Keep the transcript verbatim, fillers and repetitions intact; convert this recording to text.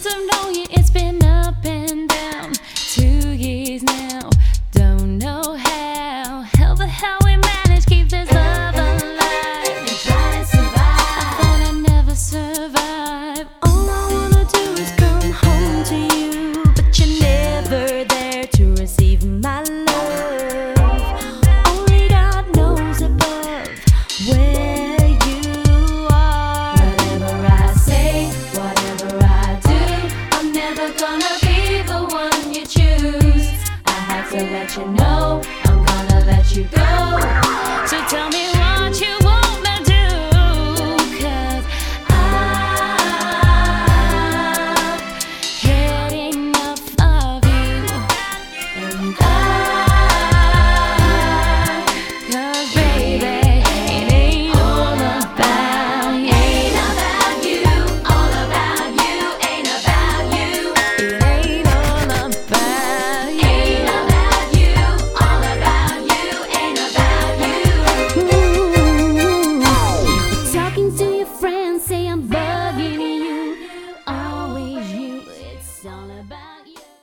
to know you, it's been up and down. Two years now, don't know how. How the hell we managed keep this love alive. Been trying to survive. I thought I'd never survive. All I wanna do is come home to you, but you're never there to receive my love. Only God knows above where you are. Whatever I say, whatever I do, I'm never gonna be the one you choose. I have to let you know, I'm gonna let you go. So tell me what you